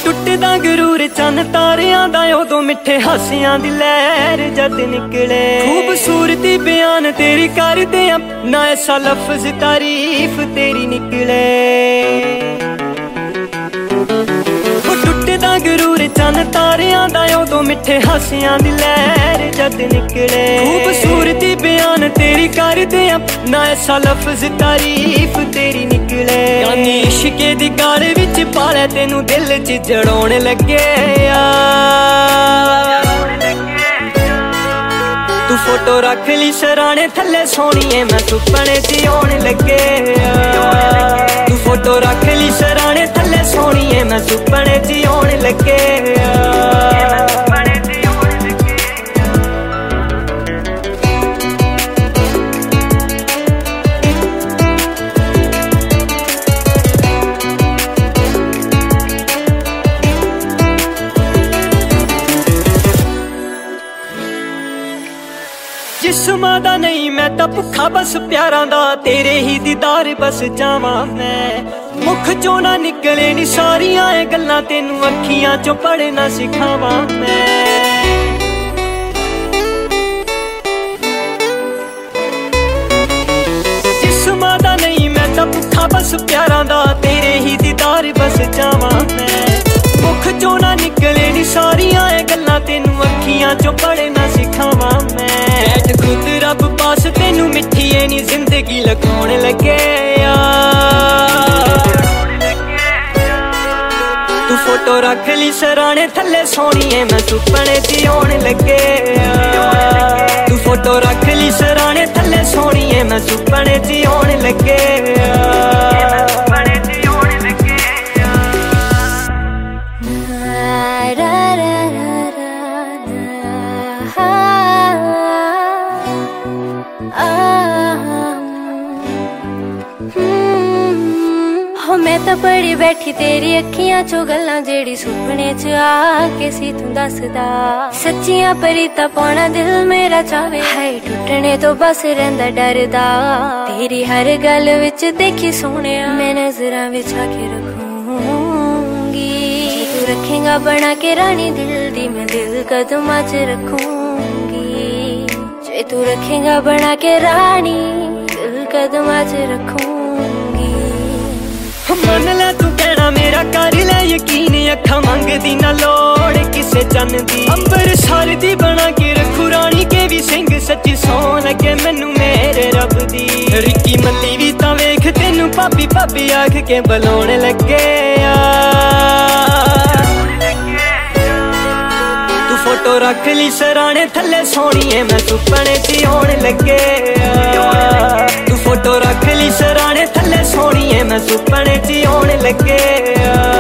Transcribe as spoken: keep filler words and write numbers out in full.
टुटदा गरूर चन तारियां दा उदों मिठे हासियां दी लहर जद निकले। खूबसूरती बयान तेरी करदे ना ऐसा लफ्ज तारीफ तेरी निकले। टुटदा गरूर चन तारियां दा उदों मिठे हासियां दी लहर जद निकले। खूबसूरती बयान तेरी करदे ना ऐसा लफ्ज तारीफ तेरी निकले। कानी इश्के दी गाल विच पाले तेनू दिल च जड़ाउण लगे तू फोटो रख ली सराणे थल्ले सोहणीए मैं सुपने च आउण लगे। तू फोटो रख ली सराणे थल्ले सोहणीए मैं सुपने च आउण लगे। जिस्मां दा नहीं मैं तां भुखा बस प्यारां दा तेरे ही दीदार बस जावां मैं। मुख चों ना निकले नी सारियां ए गल्लां तेनू अखियां चों पढ़ना सिखावां मैं। जिस्मां दा नहीं मैं तां भुखा बस प्यारां दा तेरे ही दीदार बस जावां मैं। मुख चों ना निकले नी सारियां ए गल्लां तेनू अखियां चों पढ़ना सिखावां मैं। बैठ खुद रब पास तेनू मिठी नी जिंदगी लगाउण लगे तू फोटो रख ली सराणे थल्ले सोहणीए मैं सुपने च आउण लगे। तू फोटो रख ली सराणे थल्ले सोहणीए मैं सुपने च आउण लगे। मैं तो पढ़ी बैठी तेरी अखियां चो गल्लां जेड़ी सुपने च आके सी तू दसदा। सच्चियां परीता पाना दिल मेरा चावे हाय टुटने तो बस रहिंदा डरदा। तेरी हर गल विच देखी सोहणिया मैं नजरां विच आके रखूंगी। तू रखेगा बना के रानी दिल दी मैं दिल कदमां च रखूंगी। जे तू रखेगा बना के रानी दिल कदमां च रखूंगी। मन ले तू कहना मेरा कर ले यकीन अखा मंगदी ना लोड़ किसे चन दी। अंबर सारदी बना के रखू रानी के भी सिंह सच्ची सोहण लगे मैनू मेरे रब दी। रिक्की मल्ली भी तां वेख तेनू भाभी भाभी आख के बुलाउण लगे। तू फोटो रख ली सराणे थल्ले सोहणीए मैं सुपने च आउण लगे। तू फोटो रख ली सराणे थल्ले सोहणीए मैं सुपने च आउण लगे।